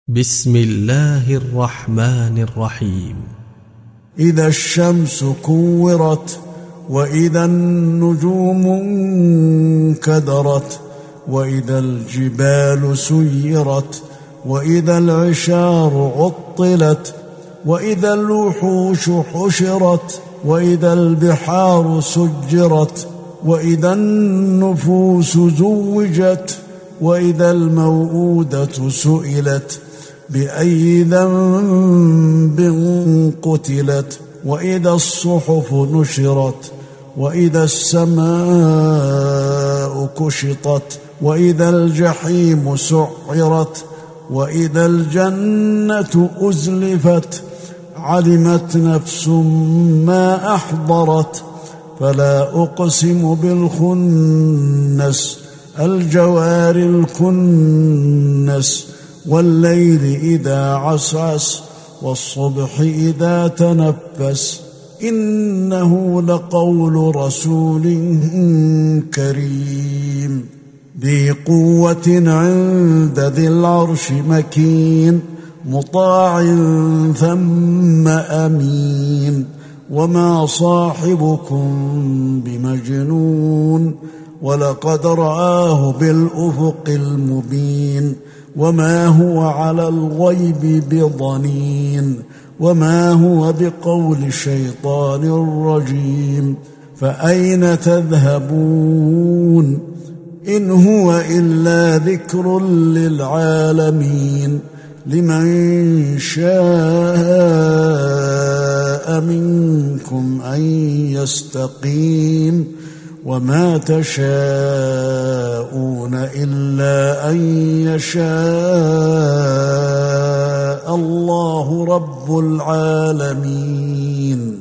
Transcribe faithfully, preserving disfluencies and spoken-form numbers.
بسم الله الرحمن الرحيم. إذا الشمس كورت، وإذا النجوم انكدرت، وإذا الجبال سيرت، وإذا العشار عطلت، وإذا الوحوش حشرت، وإذا البحار سجرت، وإذا النفوس زوجت، وإذا الموءودة سئلت بأي ذنب قتلت، وإذا الصحف نشرت، وإذا السماء كشطت، وإذا الجحيم سعرت، وإذا الجنة أزلفت، علمت نفس ما أحضرت. فلا أقسم بالخنس، الجوار الكنس، والليل إذا عسعس، والصبح إذا تنفس، إنه لقول رسول كريم ذي قوة عند ذي العرش مكين، مطاع ثم أمين. وما صاحبكم بمجنون، ولقد رآه بالأفق المبين. وما هو على الغيب بضنين، وما هو بقول شيطان رجيم. فأين تذهبون؟ إن هو إلا ذكر للعالمين، لمن شاء منكم أن يستقيم. وما تشاءون إلا أن يشاء الله رب العالمين.